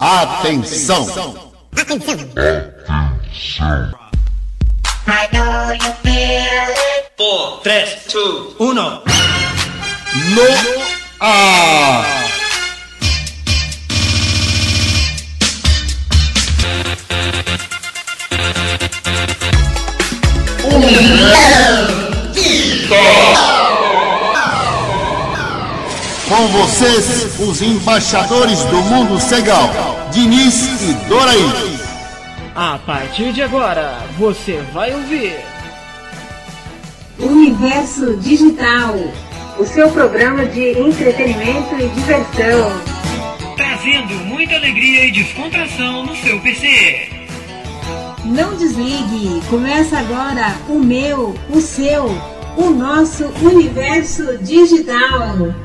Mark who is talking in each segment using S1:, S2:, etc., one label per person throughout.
S1: Atenção!
S2: Atenção! I know you feel it.
S3: 4, 3, 2, 1.
S1: No ar! Com vocês, os embaixadores do mundo Segal, Diniz e Doraí.
S4: A partir de agora, você vai ouvir
S5: Universo Digital, o seu programa de entretenimento e diversão.
S4: trazendo muita alegria e descontração no seu PC.
S5: Não desligue, começa agora o meu, o seu, o nosso Universo Digital.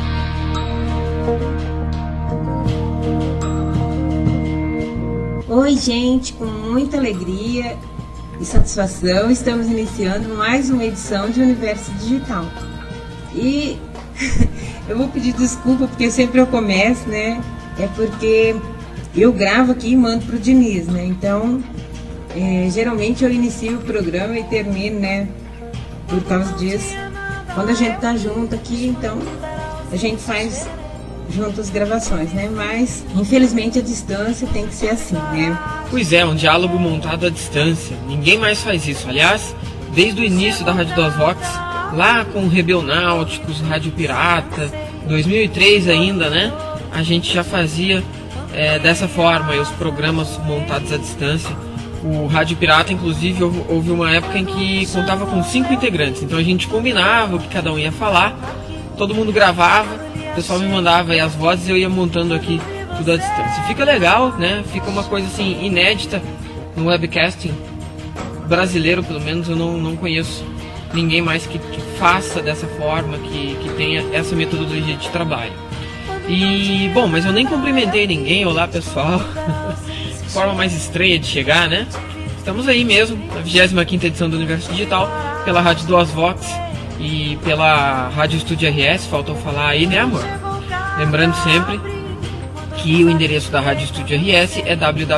S5: Oi, gente, com muita alegria e satisfação, estamos iniciando mais uma edição de Universo Digital. E eu vou pedir desculpa porque sempre eu começo, né? É porque eu gravo aqui e mando pro Diniz, né? Então, geralmente eu inicio o programa e termino, né? Por causa disso. Quando a gente tá junto aqui, então a gente faz junto as gravações, né? Mas, infelizmente, a distância tem que ser assim, né?
S4: Pois é, um diálogo montado à distância. Ninguém mais faz isso. Aliás, desde o início da Rádio das Vox, lá com Rebelnáuticos, Rádio Pirata, 2003 ainda, né? A gente já fazia dessa forma, os programas montados à distância. O Rádio Pirata, inclusive, houve uma época em que contava com 5 integrantes. Então a gente combinava o que cada um ia falar, todo mundo gravava, o pessoal me mandava aí as vozes e eu ia montando aqui tudo à distância. Fica legal, né? Fica uma coisa assim inédita no webcasting brasileiro, pelo menos eu não conheço ninguém mais que faça dessa forma, que tenha essa metodologia de trabalho. E, bom, mas eu nem cumprimentei ninguém. Olá, pessoal. Forma mais estranha de chegar, né? Estamos aí mesmo, na 25ª edição do Universo Digital, pela Rádio Duas Vox e pela Rádio Estúdio RS, faltou falar aí, né, amor? Lembrando sempre que o endereço da Rádio Estúdio RS é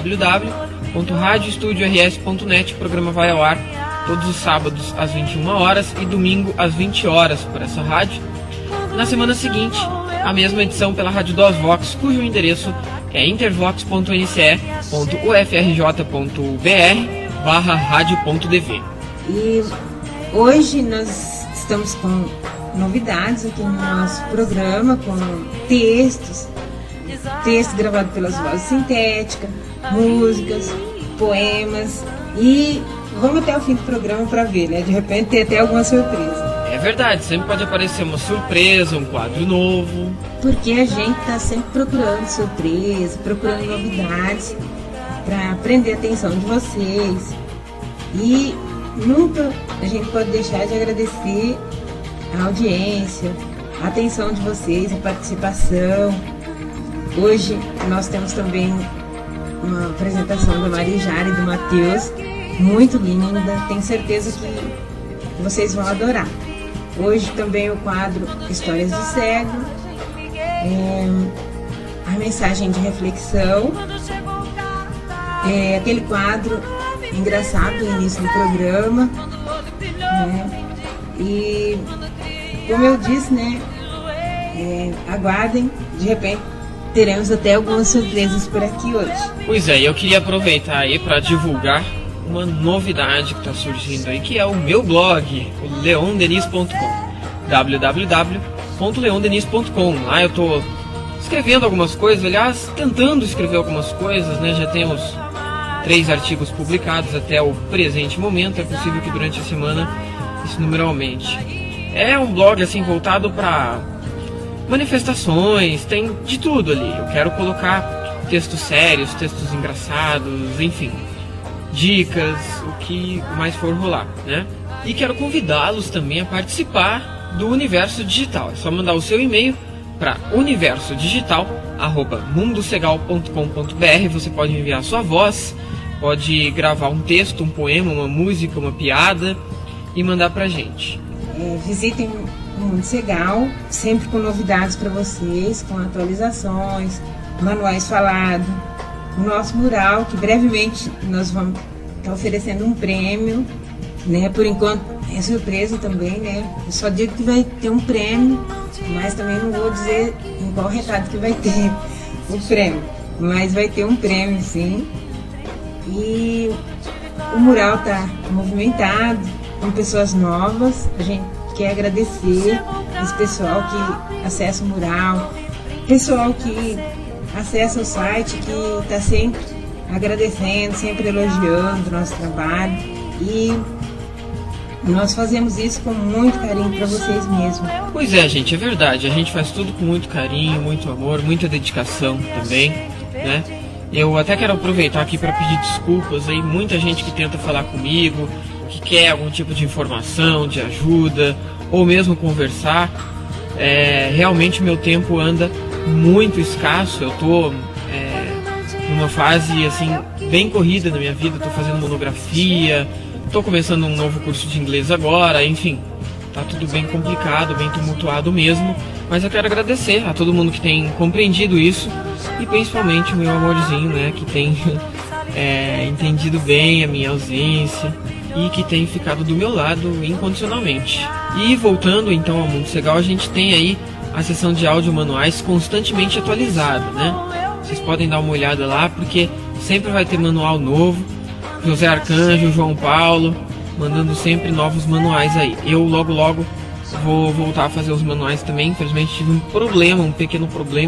S4: www.radioestudiors.net. O programa vai ao ar todos os sábados às 21 horas e domingo às 20 horas por essa rádio. Na semana seguinte, a mesma edição pela Rádio Duas Vox, cujo endereço é intervox.ufrj.br/radio.dv.
S5: E hoje nós estamos com novidades aqui no nosso programa, com texto gravado pelas vozes sintéticas, músicas, poemas, e vamos até o fim do programa para ver, né? De repente tem até alguma surpresa.
S4: É verdade, sempre pode aparecer uma surpresa, um quadro novo.
S5: Porque a gente está sempre procurando surpresa, procurando novidades para prender a atenção de vocês. E nunca a gente pode deixar de agradecer a audiência, a atenção de vocês, a participação. Hoje nós temos também uma apresentação da Marijara e do Matheus, muito linda, tenho certeza que vocês vão adorar. Hoje também o quadro Histórias do Cego, a mensagem de reflexão, aquele quadro engraçado no início do programa, né? E como eu disse, né, aguardem, de repente teremos até algumas surpresas por aqui hoje.
S4: Pois é, eu queria aproveitar aí para divulgar uma novidade que está surgindo aí, que é o meu blog, o leondenis.com, www.leondenis.com. Lá eu estou escrevendo algumas coisas, aliás, tentando escrever algumas coisas, né? Já temos 3 artigos publicados até o presente momento, é possível que durante a semana esse número aumente. É um blog assim voltado para manifestações, tem de tudo ali. Eu quero colocar textos sérios, textos engraçados, enfim, dicas, o que mais for rolar, né? E quero convidá-los também a participar do Universo Digital. É só mandar o seu e-mail para universodigital@mundosegal.com.br. Você pode enviar sua voz, pode gravar um texto, um poema, uma música, uma piada e mandar pra gente.
S5: Visitem o Mundo Segal, sempre com novidades para vocês, com atualizações, manuais falados, o nosso mural, que brevemente nós vamos estar oferecendo um prêmio, né? Por enquanto é surpresa também, né? Eu só digo que vai ter um prêmio, mas também não vou dizer em qual recado que vai ter o prêmio. Mas vai ter um prêmio, sim. E o mural está movimentado, com pessoas novas. A gente quer agradecer esse pessoal que acessa o mural, pessoal que acessa o site, que está sempre agradecendo, sempre elogiando o nosso trabalho. E nós fazemos isso com muito carinho para vocês mesmos.
S4: Pois é, gente, é verdade. A gente faz tudo com muito carinho, muito amor, muita dedicação também, né? Eu até quero aproveitar aqui para pedir desculpas aí, muita gente que tenta falar comigo, que quer algum tipo de informação, de ajuda, ou mesmo conversar. Realmente meu tempo anda muito escasso. Eu tô numa fase assim bem corrida na minha vida. Tô fazendo monografia, tô começando um novo curso de inglês agora, enfim, tá tudo bem complicado, bem tumultuado mesmo. Mas eu quero agradecer a todo mundo que tem compreendido isso, e principalmente o meu amorzinho, né, que tem entendido bem a minha ausência e que tem ficado do meu lado incondicionalmente. E voltando então ao Mundo Segal, a gente tem aí a seção de áudio manuais constantemente atualizada, né? Vocês podem dar uma olhada lá, porque sempre vai ter manual novo. José Arcanjo, João Paulo, mandando sempre novos manuais aí. Eu logo vou voltar a fazer os manuais também. Infelizmente tive um pequeno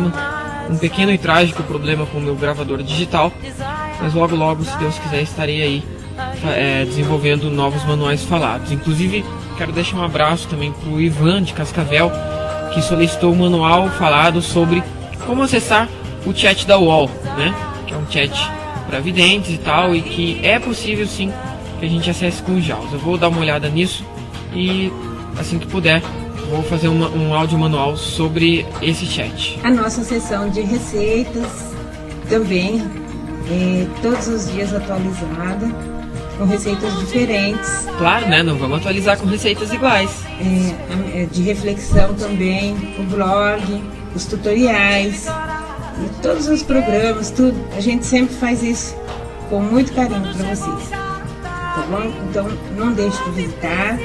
S4: e trágico problema com o meu gravador digital. Mas logo, se Deus quiser, estarei aí desenvolvendo novos manuais falados. Inclusive, quero deixar um abraço também para o Ivan de Cascavel, que solicitou um manual falado sobre como acessar o chat da UOL, né? Que é um chat para videntes e tal, e que é possível sim que a gente acesse com o JAWS. Eu vou dar uma olhada nisso e assim que puder vou fazer um áudio manual sobre esse chat.
S5: A nossa sessão de receitas também todos os dias atualizada, com receitas diferentes.
S4: Claro, né? Não vamos atualizar com receitas iguais.
S5: De reflexão também, o blog, os tutoriais, e todos os programas, tudo. A gente sempre faz isso com muito carinho para vocês. Tá bom? Então, não deixe de visitar.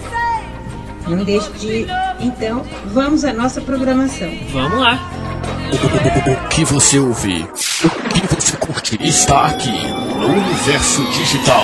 S5: Não deixe de... Então, vamos à nossa programação.
S4: Vamos lá.
S1: O que você ouve, o que você curte, está aqui no Universo Digital.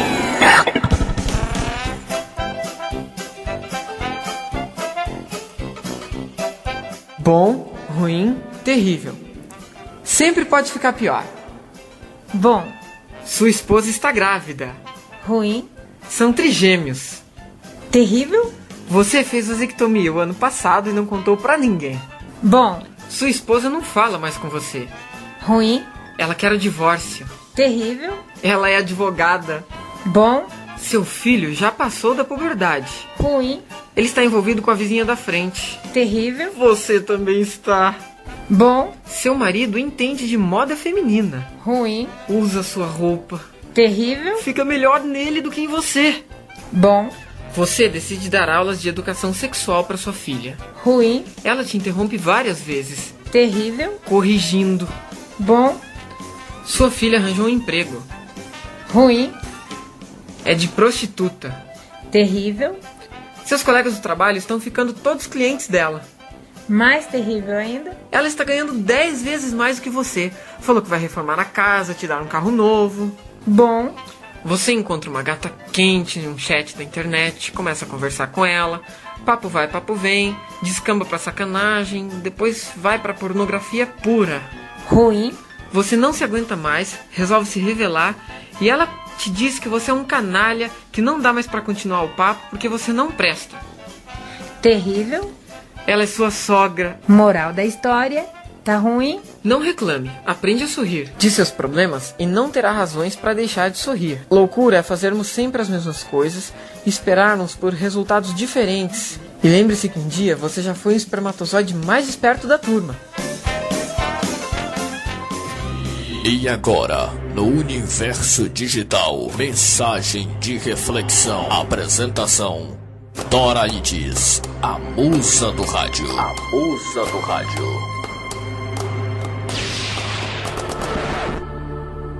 S4: Bom, ruim, terrível. Sempre pode ficar pior.
S6: Bom,
S4: Sua esposa está grávida.
S6: ruim,
S4: São trigêmeos.
S6: terrível,
S4: Você fez vasectomia o ano passado e não contou pra ninguém.
S6: bom,
S4: Sua esposa não fala mais com você.
S6: ruim,
S4: Ela quer o divórcio.
S6: terrível,
S4: Ela é advogada.
S6: bom,
S4: Seu filho já passou da puberdade.
S6: ruim,
S4: Ele está envolvido com a vizinha da frente.
S6: terrível,
S4: Você também está.
S6: bom,
S4: Seu marido entende de moda feminina.
S6: ruim,
S4: Usa sua roupa.
S6: terrível,
S4: Fica melhor nele do que em você.
S6: bom,
S4: Você decide dar aulas de educação sexual para sua filha.
S6: ruim,
S4: Ela te interrompe várias vezes,
S6: terrível,
S4: corrigindo.
S6: bom,
S4: Sua filha arranjou um emprego.
S6: ruim,
S4: É de prostituta.
S6: terrível,
S4: Seus colegas do trabalho estão ficando todos clientes dela.
S6: mais terrível ainda,
S4: Ela está ganhando 10 vezes mais do que você. Falou que vai reformar a casa, te dar um carro novo.
S6: bom,
S4: Você encontra uma gata quente em um chat da internet, começa a conversar com ela. Papo vai, papo vem, descamba pra sacanagem, depois vai pra pornografia pura.
S6: ruim,
S4: Você não se aguenta mais, resolve se revelar e ela te diz que você é um canalha, que não dá mais pra continuar o papo porque você não presta.
S6: terrível,
S4: Ela é sua sogra.
S6: moral da história, tá ruim,
S4: Não reclame, aprende a sorrir de seus problemas e não terá razões para deixar de sorrir. Loucura é fazermos sempre as mesmas coisas e esperarmos por resultados diferentes. E lembre-se que um dia você já foi o espermatozoide mais esperto da turma.
S1: E agora, no Universo Digital, mensagem de reflexão. Apresentação: Dora Ides, a musa do rádio. A musa do rádio.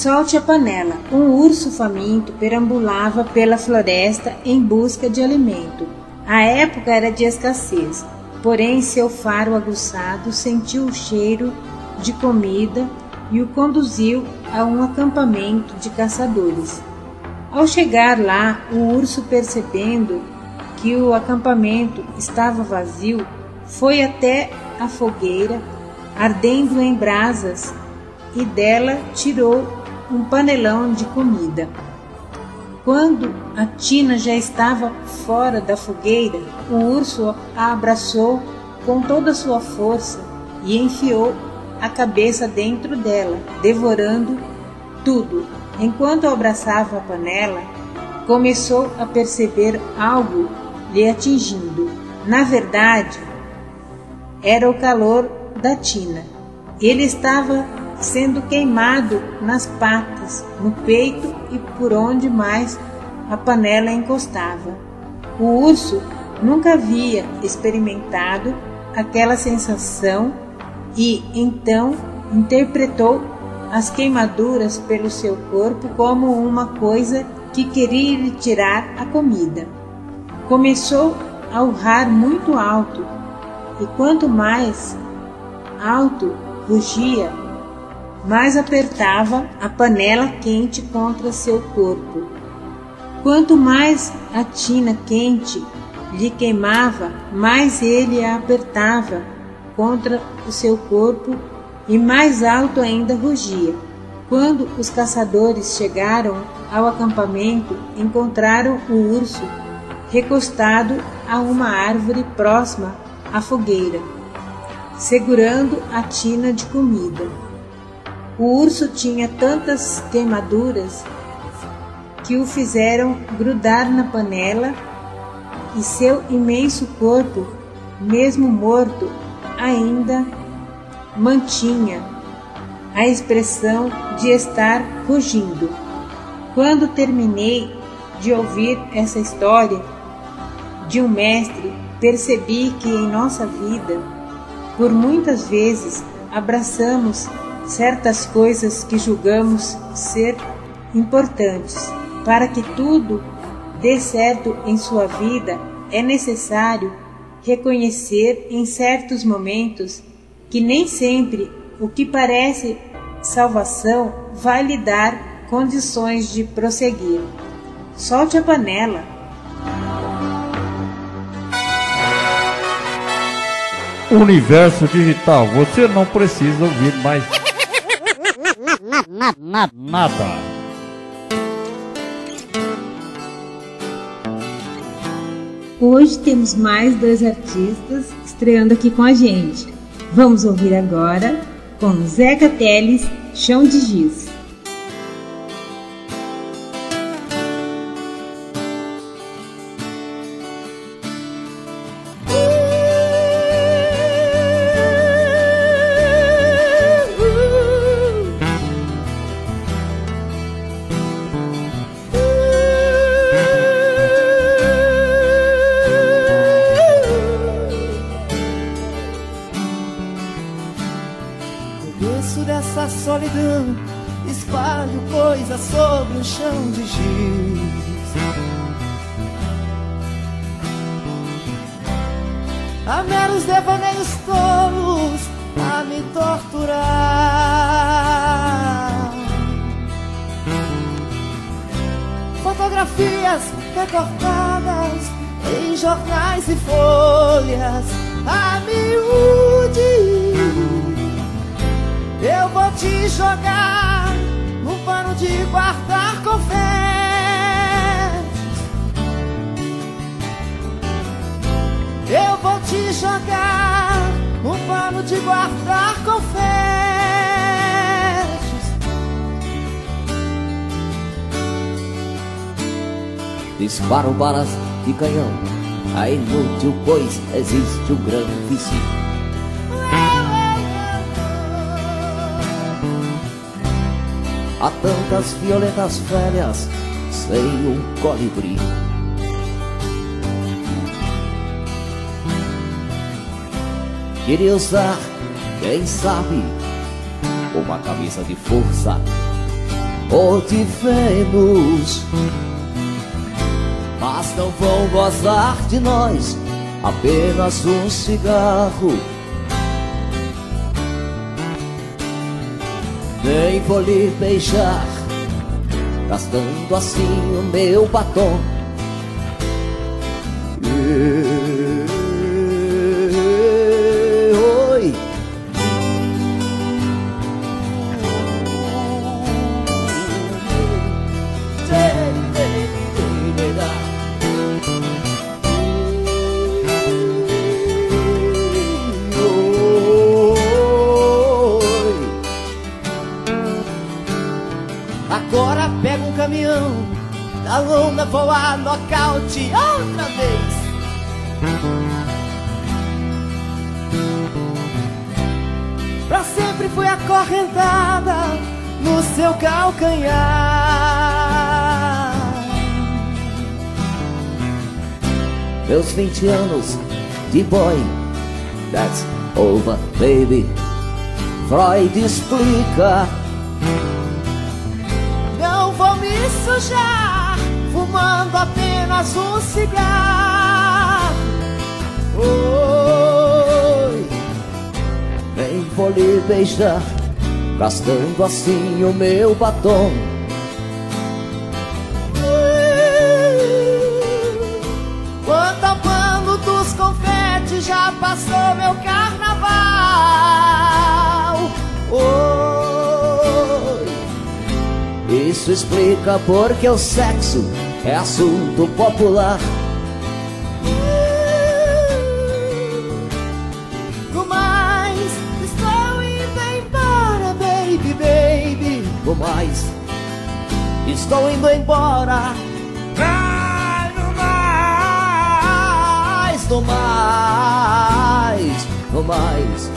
S5: Solte a panela. Um urso faminto perambulava pela floresta em busca de alimento. A época era de escassez, porém seu faro aguçado sentiu o cheiro de comida e o conduziu a um acampamento de caçadores. Ao chegar lá, o urso, percebendo que o acampamento estava vazio, foi até a fogueira, ardendo em brasas, e dela tirou um panelão de comida. Quando a tina já estava fora da fogueira, o urso a abraçou com toda a sua força e enfiou a cabeça dentro dela, devorando tudo. Enquanto abraçava a panela, começou a perceber algo lhe atingindo. Na verdade, era o calor da tina. Ele estava sendo queimado nas patas, no peito e por onde mais a panela encostava. O urso nunca havia experimentado aquela sensação e então interpretou as queimaduras pelo seu corpo como uma coisa que queria lhe tirar a comida. Começou a urrar muito alto, e quanto mais alto rugia, mais apertava a panela quente contra seu corpo. Quanto mais a tina quente lhe queimava, mais ele a apertava contra o seu corpo e mais alto ainda rugia. Quando os caçadores chegaram ao acampamento, encontraram o urso recostado a uma árvore próxima à fogueira, segurando a tina de comida. O urso tinha tantas queimaduras que o fizeram grudar na panela, e seu imenso corpo, mesmo morto, ainda mantinha a expressão de estar rugindo. Quando terminei de ouvir essa história de um mestre, percebi que em nossa vida, por muitas vezes, abraçamos certas coisas que julgamos ser importantes. Para que tudo dê certo em sua vida, é necessário reconhecer em certos momentos que nem sempre o que parece salvação vai lhe dar condições de prosseguir. Solte a panela.
S7: Universo Digital, você não precisa ouvir mais nada.
S5: Hoje temos mais 2 artistas estreando aqui com a gente. Vamos ouvir agora com Zeca Teles, Chão de Giz.
S8: Solidão, espalho coisas sobre o chão de giz. Há meros devaneios tolos a me torturar. Fotografias recortadas em jornais e folhas a miúde. Eu vou te jogar num pano de guardar confetes. Eu vou te jogar num pano de guardar confetes.
S9: Disparam balas de canhão, é inútil, pois existe um grande vizinho. Há tantas violetas velhas sem um colibri. Queria usar, quem sabe, uma camisa de força ou tivemos, mas não vão gozar de nós apenas um cigarro. Nem vou lhe beijar, gastando assim o meu batom. Oi.
S8: Agora pega um caminhão, da lona voar nocaute outra vez. Pra sempre fui acorrentada no seu calcanhar.
S9: Meus 20 anos de boy, that's over, baby. Freud explica.
S8: Não vou me sujar fumando apenas um cigarro. Oi.
S9: Nem vou lhe beijar, gastando assim o meu batom.
S8: Quanto ao pano dos confetes, já passou meu carnaval. Oi.
S9: Isso explica porque o sexo é assunto popular.
S8: Mas estou indo embora, baby, baby.
S9: No mais, estou indo embora.
S8: Ai, no mais,
S9: No mais.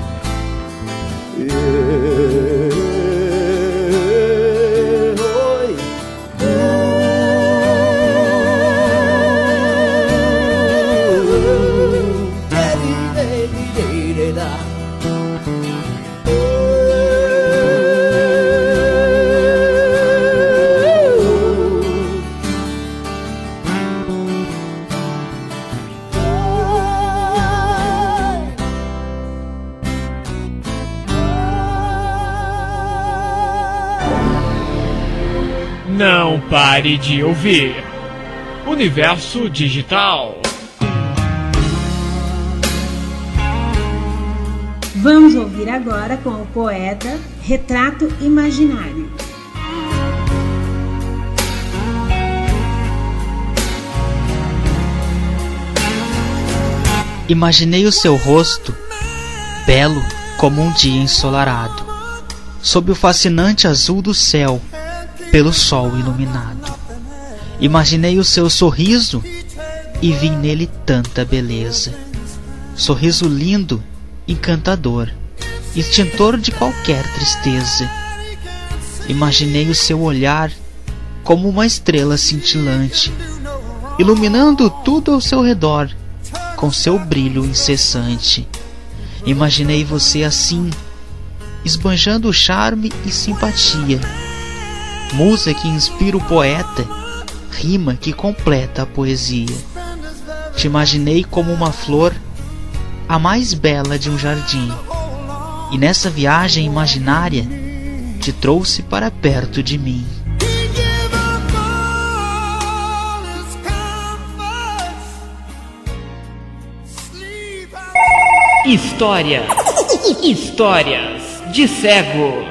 S9: Oi.
S4: Não pare de ouvir Universo Digital.
S5: Vamos ouvir agora com o poeta Retrato Imaginário.
S10: Imaginei o seu rosto, belo como um dia ensolarado, sob o fascinante azul do céu, pelo sol iluminado. Imaginei o seu sorriso e vi nele tanta beleza. Sorriso lindo, encantador, extintor de qualquer tristeza. Imaginei o seu olhar como uma estrela cintilante, iluminando tudo ao seu redor com seu brilho incessante. Imaginei você assim, esbanjando charme e simpatia, musa que inspira o poeta, rima que completa a poesia. Te imaginei como uma flor, a mais bela de um jardim, e nessa viagem imaginária te trouxe para perto de mim.
S4: Histórias de cego.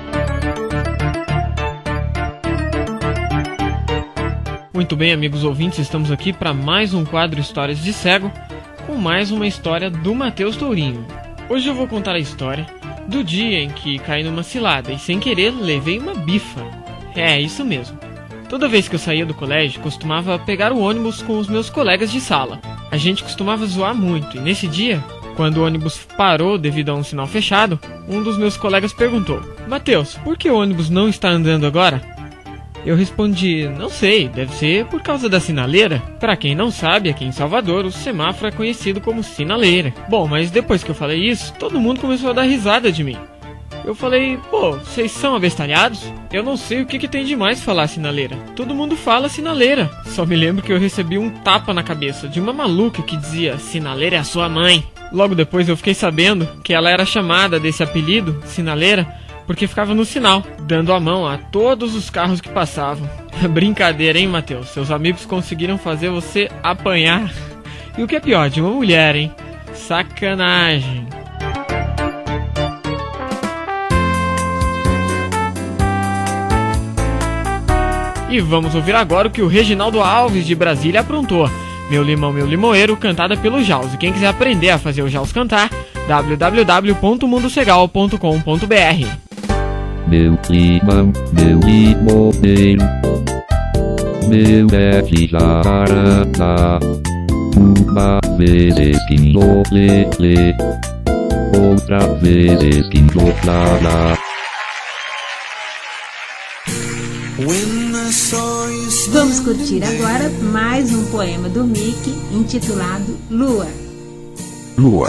S4: Muito bem, amigos ouvintes, estamos aqui para mais um quadro Histórias de Cego, com mais uma história do Matheus Tourinho. Hoje eu vou contar a história do dia em que caí numa cilada e sem querer levei uma bifa. É, isso mesmo. Toda vez que eu saía do colégio, costumava pegar o ônibus com os meus colegas de sala. A gente costumava zoar muito e nesse dia, quando o ônibus parou devido a um sinal fechado, um dos meus colegas perguntou: Matheus, por que o ônibus não está andando agora? Eu respondi: não sei, deve ser por causa da sinaleira. Pra quem não sabe, aqui em Salvador, o semáforo é conhecido como sinaleira. Bom, mas depois que eu falei isso, todo mundo começou a dar risada de mim. Eu falei, pô, vocês são abestalhados? Eu não sei o que tem de mais falar sinaleira. Todo mundo fala sinaleira. Só me lembro que eu recebi um tapa na cabeça de uma maluca que dizia, sinaleira é a sua mãe. Logo depois eu fiquei sabendo que ela era chamada desse apelido, sinaleira, porque ficava no sinal, dando a mão a todos os carros que passavam. Brincadeira, hein, Matheus? Seus amigos conseguiram fazer você apanhar. E o que é pior, de uma mulher, hein? Sacanagem. E vamos ouvir agora o que o Reginaldo Alves de Brasília aprontou. Meu Limão, Meu Limoeiro, cantada pelo Jaws. E quem quiser aprender a fazer o Jaws cantar, www.mundocegal.com.br.
S11: Meu limão, meu limoeiro, meu é de jararaca. Uma vez esquinhou lê, outra vez esquinhou lá.
S5: Vamos curtir agora mais um poema do Mickey intitulado Lua.
S12: Lua.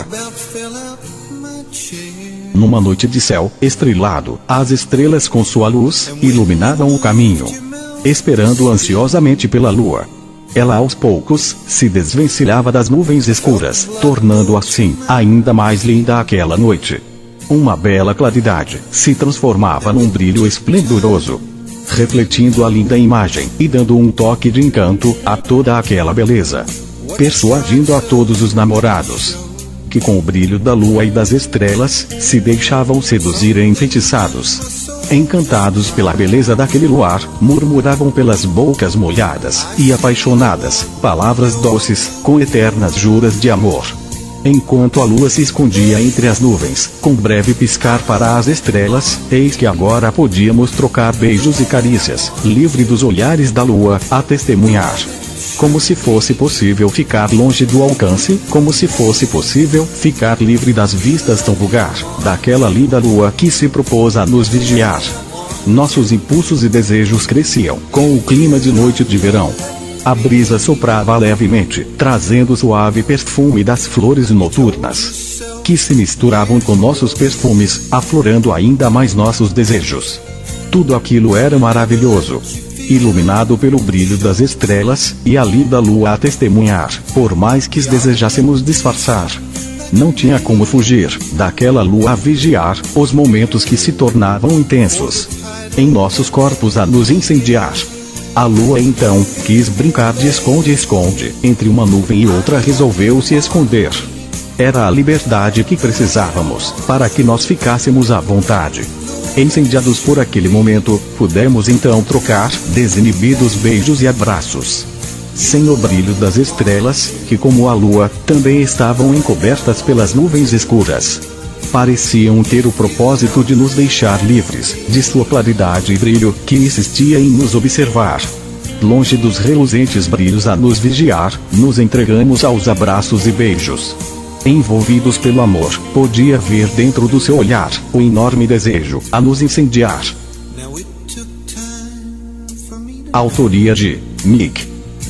S12: Numa noite de céu estrelado, as estrelas com sua luz iluminaram o caminho, esperando ansiosamente pela lua. Ela aos poucos se desvencilhava das nuvens escuras, tornando assim ainda mais linda aquela noite. Uma bela claridade se transformava num brilho esplendoroso, refletindo a linda imagem e dando um toque de encanto a toda aquela beleza, persuadindo a todos os namorados, que com o brilho da lua e das estrelas, se deixavam seduzir e enfeitiçados. Encantados pela beleza daquele luar, murmuravam pelas bocas molhadas e apaixonadas, palavras doces, com eternas juras de amor. Enquanto a lua se escondia entre as nuvens, com breve piscar para as estrelas, eis que agora podíamos trocar beijos e carícias, livre dos olhares da lua, a testemunhar. Como se fosse possível ficar longe do alcance, como se fosse possível ficar livre das vistas tão vulgar, daquela linda lua que se propôs a nos vigiar. Nossos impulsos e desejos cresciam, com o clima de noite de verão. A brisa soprava levemente, trazendo o suave perfume das flores noturnas, que se misturavam com nossos perfumes, aflorando ainda mais nossos desejos. Tudo aquilo era maravilhoso, iluminado pelo brilho das estrelas, e a linda lua a testemunhar, por mais que desejássemos disfarçar. Não tinha como fugir daquela lua a vigiar os momentos que se tornavam intensos em nossos corpos a nos incendiar. A lua então quis brincar de esconde-esconde, entre uma nuvem e outra resolveu se esconder. Era a liberdade que precisávamos, para que nós ficássemos à vontade. Incendiados por aquele momento, pudemos então trocar desinibidos beijos e abraços. Sem o brilho das estrelas, que como a lua, também estavam encobertas pelas nuvens escuras, pareciam ter o propósito de nos deixar livres de sua claridade e brilho, que insistia em nos observar. Longe dos reluzentes brilhos a nos vigiar, nos entregamos aos abraços e beijos. Envolvidos pelo amor, podia ver dentro do seu olhar o enorme desejo a nos incendiar. Autoria de Mick.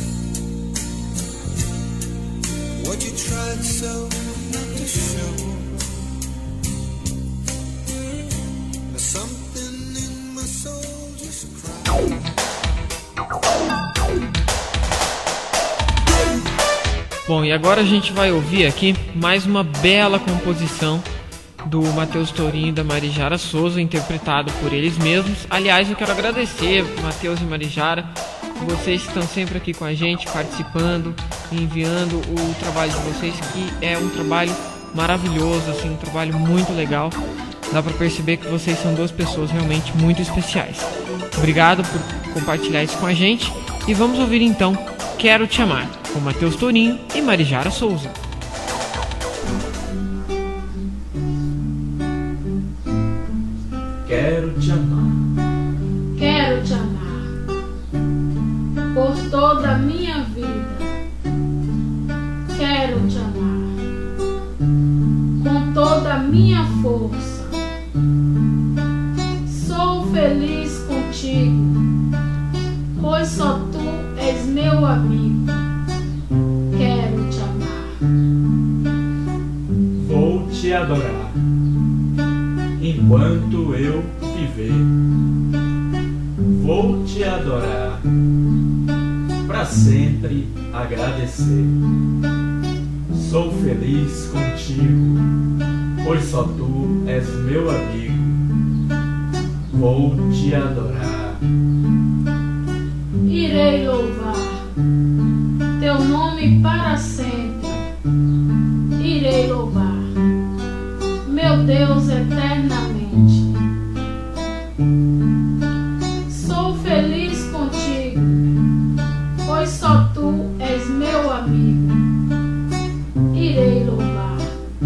S4: Bom, e agora a gente vai ouvir aqui mais uma bela composição do Matheus Tourinho e da Marijara Souza, interpretado por eles mesmos. Aliás, eu quero agradecer, Matheus e Marijara, vocês que estão sempre aqui com a gente, participando, enviando o trabalho de vocês, que é um trabalho maravilhoso, assim, um trabalho muito legal. Dá pra perceber que vocês são duas pessoas realmente muito especiais. Obrigado por compartilhar isso com a gente. E vamos ouvir então Quero Te Amar, com Matheus Tourinho e Marijara Souza.
S13: Quero te amar,
S14: quero te amar por toda a minha vida. Quero te amar com toda a minha força. Sou feliz contigo, pois só tu és meu amigo. Quero te amar.
S13: Vou te adorar em enquanto eu viver. Vou te adorar, pra sempre agradecer. Sou feliz contigo, pois só tu és meu amigo. Vou te adorar.
S14: Irei louvar teu nome para sempre. Irei louvar meu Deus eternamente. Sou feliz contigo, pois só tu és meu amigo. Irei louvar.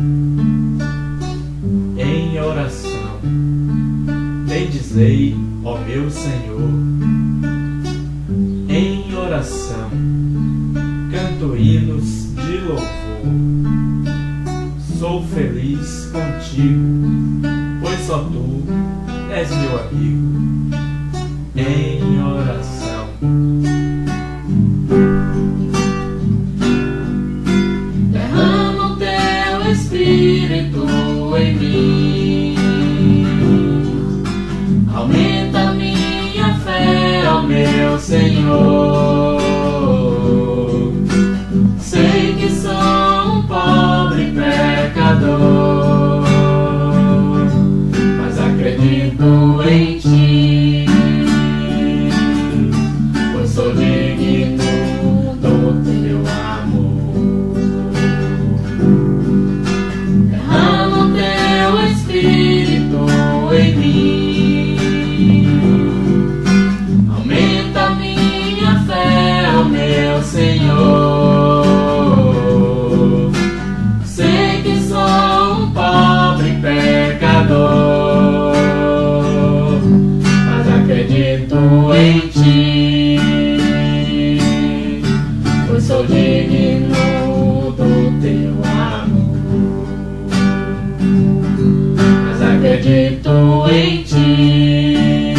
S13: Em oração, bendizei, ó meu Senhor. Em oração, canto hinos de louvor. Sou feliz contigo, pois só tu és meu amigo. Em oração.
S14: Derrama o teu Espírito em mim. Aumenta minha fé, ó meu Senhor. Sei que sou um pobre pecador, mas acredito em ti, pois sou digno do teu amor. Derrama o teu Espírito em mim. Aumenta minha fé, ó meu Senhor. Sei que sou um pobre pecador, mas acredito em ti, pois sou digno do teu amor. Mas acredito em ti,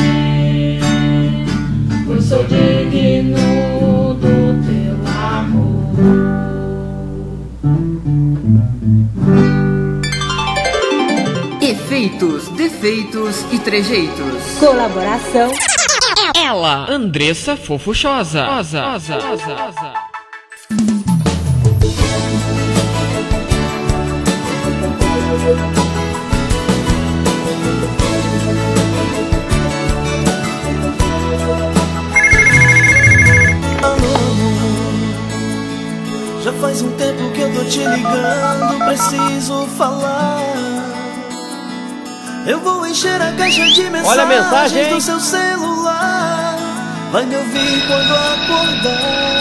S14: pois sou digno do teu amor.
S15: Efeitos, defeitos e trejeitos.
S6: Colaboração.
S4: Ela, Andressa Fofuchosa.
S8: Já faz um tempo que eu tô te ligando, preciso falar. Eu vou encher a caixa de mensagens.
S16: Olha a mensagem
S8: do seu celular. Vai me ouvir quando acordar.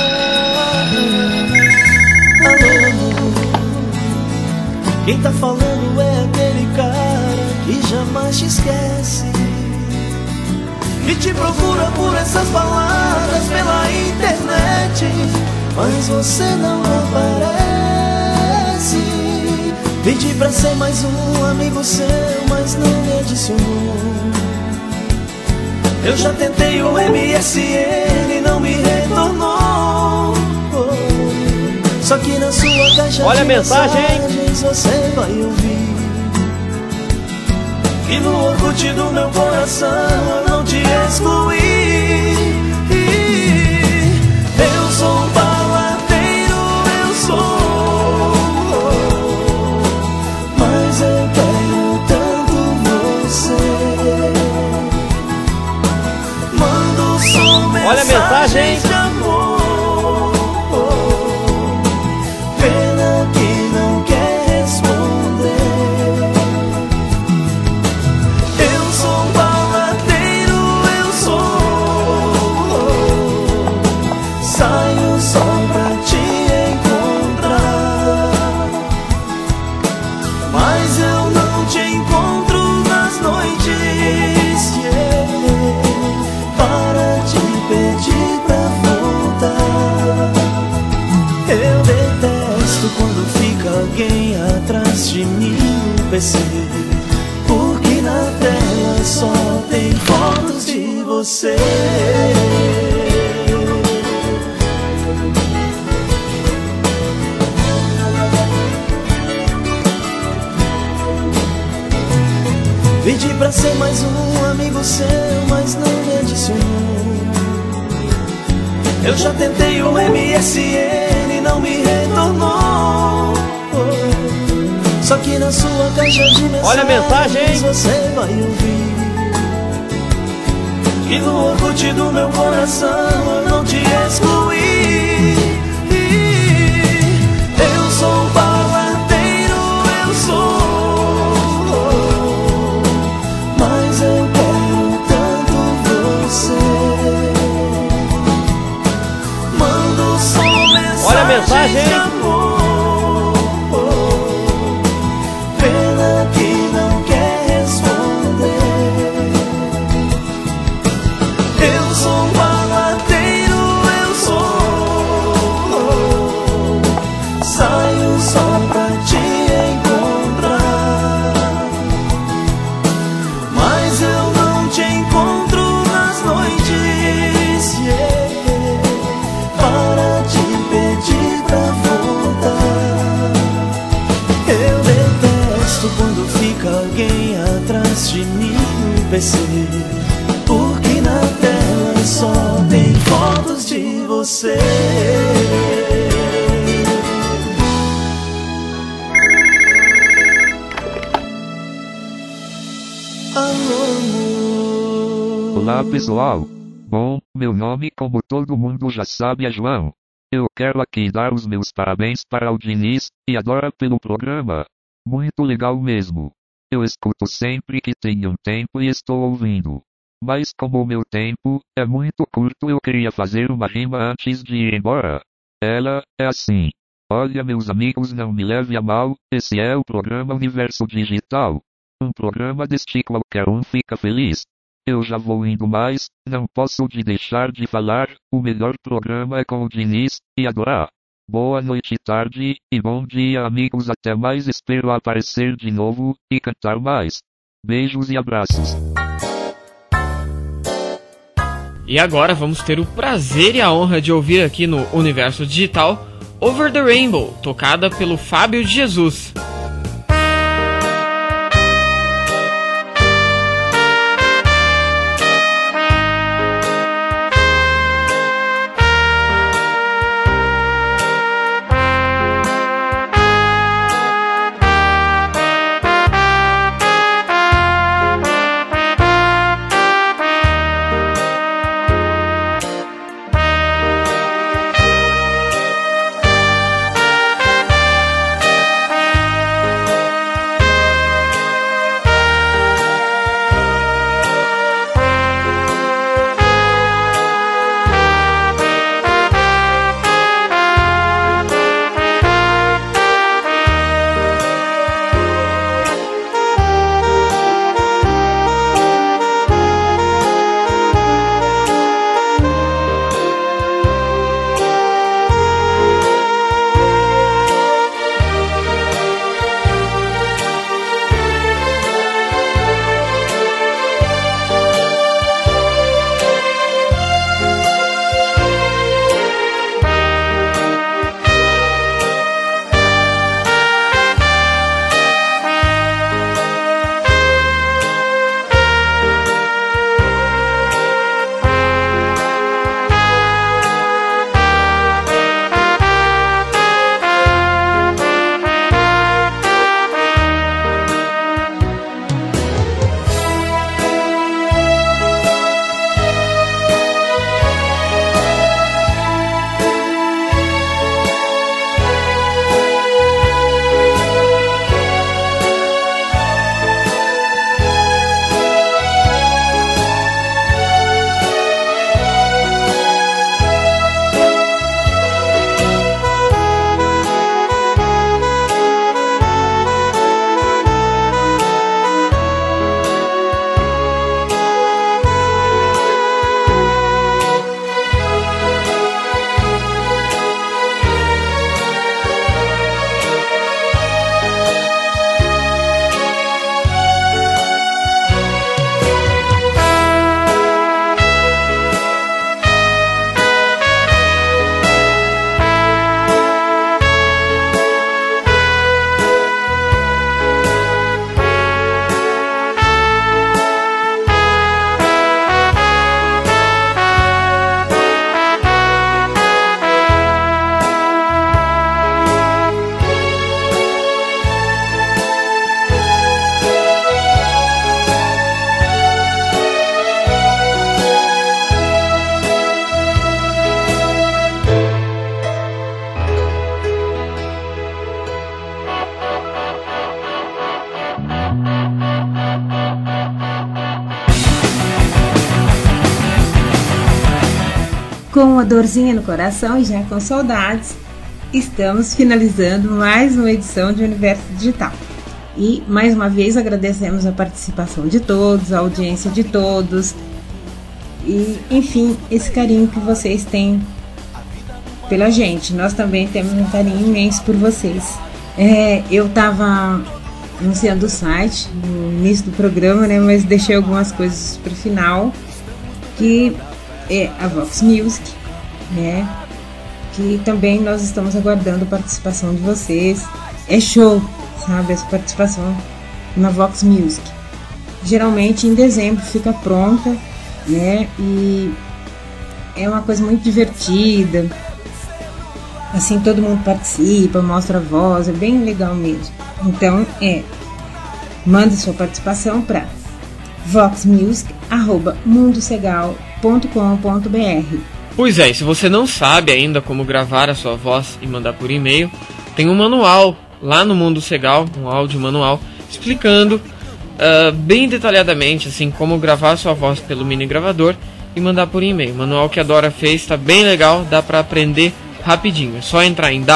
S8: Alô, quem tá falando é aquele cara que jamais te esquece, que te procura por essas palavras pela internet, mas você não aparece. Pedi pra ser mais um amigo seu, mas não me adicionou. Eu já tentei o MSN e não me retornou. Só que na sua caixa
S16: olha
S8: de
S16: a mensagem,
S8: mensagens você vai ouvir que no Orkut do meu coração eu não te excluí. Eu sou um baladeiro, eu sou, mas eu quero tanto você. Mando só
S16: olha a mensagem
S8: de amor, pena que não quer responder. Eu sou um baladeiro, eu sou, saio só pra te encontrar, mas eu não te encontro nas noites, para te pedir pra voltar. Eu detesto quando fica alguém atrás de mim no PC, porque na tela só tem fotos de você. Pedi pra ser mais um amigo seu, mas não me adicionou. Eu já tentei o MSN, não me retornou. Só que na sua caixa de mensagens,
S16: olha a mensagem, hein?
S8: Você vai ouvir. E no orkut do meu coração eu não te excluí. Eu sou baladeiro, eu sou, mas eu quero tanto você. Mando só mensagem,
S16: olha a mensagem,
S8: de amor. Pena que não quer responder. Eu sou baladeiro, eu sou, saio só pra te encontrar, mas eu não te encontro nas noites, para te pedir pra voltar. Eu detesto quando fica alguém atrás de mim no PC, porque na tela só tem fotos de você.
S11: Olá pessoal. Bom, meu nome, como todo mundo já sabe, é João. Eu quero aqui dar os meus parabéns para o Diniz e a Dora pelo programa. Muito legal mesmo. Eu escuto sempre que tenho um tempo e estou ouvindo. Mas como o meu tempo é muito curto, eu queria fazer uma rima antes de ir embora. Ela é assim. Olha meus amigos, não me leve a mal, esse é o programa Universo Digital. Um programa deste qualquer um fica feliz. Eu já vou indo, mas não posso deixar de falar, o melhor programa é com o Diniz e a Dora. Boa noite, tarde e bom dia amigos, até mais, espero aparecer de novo e cantar mais. Beijos e abraços.
S4: E agora vamos ter o prazer e a honra de ouvir aqui no Universo Digital Over the Rainbow, tocada pelo Fábio de Jesus.
S5: com uma dorzinha no coração e já com saudades, estamos finalizando mais uma edição de Universo Digital. E mais uma vez agradecemos a participação de todos, a audiência de todos e, enfim, esse carinho que vocês têm pela gente. Nós também temos um carinho imenso por vocês. Eu estava anunciando o site no início do programa, né, mas deixei algumas coisas para o final, que é a Vox Music, né, que também nós estamos aguardando a participação de vocês. É show, sabe, essa participação na Vox Music. Geralmente em dezembro fica pronta, né, e é uma coisa muito divertida. Assim, todo mundo participa, mostra a voz, é bem legal mesmo. Então, mande sua participação para voxmusic@mundosegal.com.br.
S4: Pois é, e se você não sabe ainda como gravar a sua voz e mandar por e-mail, tem um manual lá no Mundo Segal, um áudio manual, explicando bem detalhadamente assim, como gravar a sua voz pelo mini gravador e mandar por e-mail. O manual que a Dora fez está bem legal, dá para aprender rapidinho. É só entrar em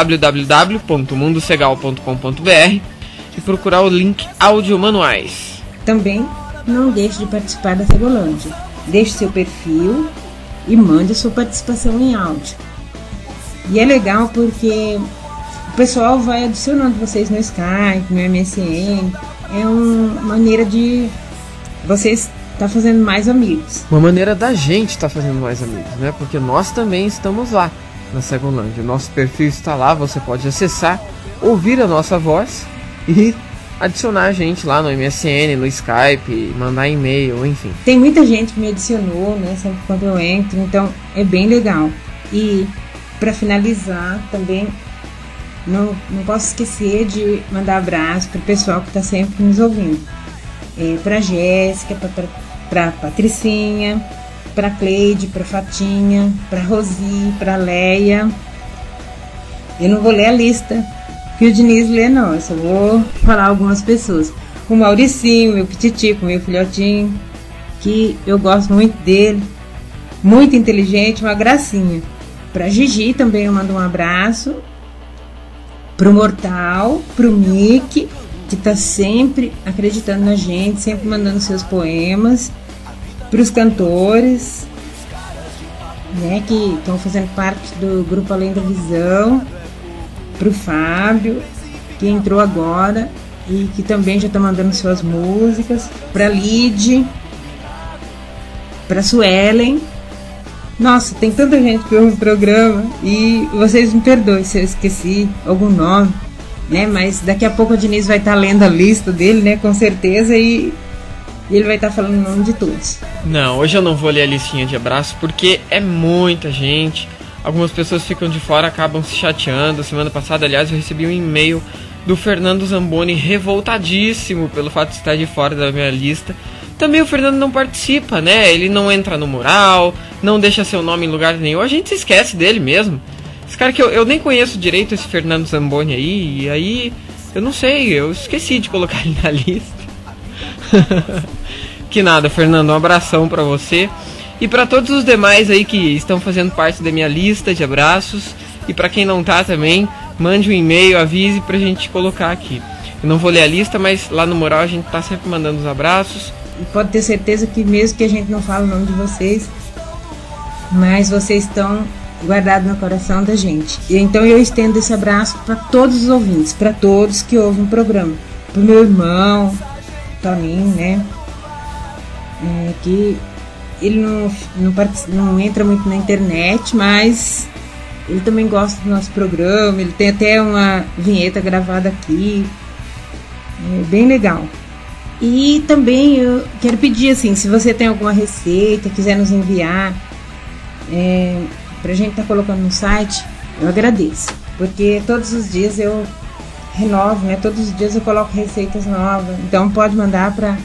S4: www.mundosegal.com.br e procurar o link áudio manuais.
S5: Também não deixe de participar da Segolândia. Deixe seu perfil e mande a sua participação em áudio. E é legal porque o pessoal vai adicionando vocês no Skype, no MSN. É uma maneira de vocês estar fazendo mais amigos.
S4: Uma maneira da gente estar fazendo mais amigos, né? Porque nós também estamos lá na Segolândia. O nosso perfil está lá, você pode acessar, ouvir a nossa voz e adicionar a gente lá no MSN, no Skype, mandar e-mail, enfim.
S5: Tem muita gente que me adicionou, né, sempre quando eu entro, então é bem legal. E para finalizar também, não posso esquecer de mandar abraço para o pessoal que está sempre nos ouvindo. Para Jéssica, para Patricinha, para Cleide, para Fatinha, para Rosi, para Leia. Eu não vou ler a lista que o Diniz lê, não, eu só vou falar algumas pessoas. O Mauricinho, meu pititico, meu filhotinho, que eu gosto muito dele, muito inteligente, uma gracinha. Pra Gigi também eu mando um abraço. Pro Mortal, pro Mickey, que tá sempre acreditando na gente, sempre mandando seus poemas. Pros cantores, né, que estão fazendo parte do grupo Além da Visão. Pro Fábio, que entrou agora e que também já está mandando suas músicas. Pra Lid, pra Suelen. Nossa, tem tanta gente que ouve o programa e vocês me perdoem se eu esqueci algum nome, né? Mas daqui a pouco o Diniz vai estar lendo a lista dele, né? Com certeza, e ele vai estar falando o nome de todos.
S4: Não, hoje eu não vou ler a listinha de abraço porque é muita gente. Algumas pessoas ficam de fora, acabam se chateando. Semana passada, aliás, eu recebi um e-mail do Fernando Zamboni revoltadíssimo pelo fato de estar de fora da minha lista. Também o Fernando não participa, né? Ele não entra no mural, não deixa seu nome em lugar nenhum. A gente se esquece dele mesmo. Esse cara que eu nem conheço direito, esse Fernando Zamboni aí. E aí, eu não sei, eu esqueci de colocar ele na lista. Que nada, Fernando, um abração pra você. E para todos os demais aí que estão fazendo parte da minha lista de abraços. E para quem não tá também, mande um e-mail, avise pra gente colocar aqui. Eu não vou ler a lista, mas lá no mural a gente tá sempre mandando os abraços.
S5: E pode ter certeza que mesmo que a gente não fale o nome de vocês, mas vocês estão guardados no coração da gente. E então eu estendo esse abraço para todos os ouvintes, para todos que ouvem o programa. Pro meu irmão, Toninho, né? Que ele não entra muito na internet, mas ele também gosta do nosso programa. Ele tem até uma vinheta gravada aqui, bem legal. E também eu quero pedir, assim, se você tem alguma receita, quiser nos enviar pra gente estar colocando no site, eu agradeço, porque todos os dias eu renovo, né? Todos os dias eu coloco receitas novas. Então pode mandar para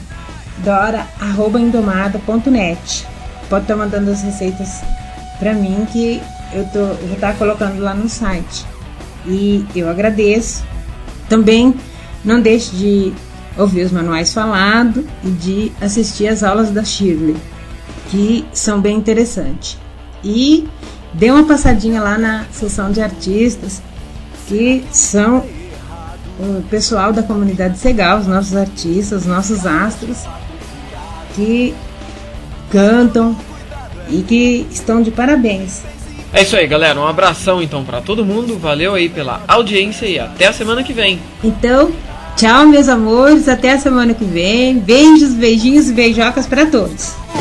S5: dora@indomada.net. Pode estar mandando as receitas para mim, que eu vou estar colocando lá no site. E eu agradeço. Também não deixe de ouvir os manuais falados e de assistir as aulas da Shirley, que são bem interessantes. E dê uma passadinha lá na seção de artistas, que são o pessoal da comunidade Segal, os nossos artistas, os nossos astros, que cantam e que estão de parabéns.
S4: É isso aí, galera. Um abração então para todo mundo. Valeu aí pela audiência e até a semana que vem.
S5: Então, tchau, meus amores. Até a semana que vem. Beijos, beijinhos e beijocas para todos.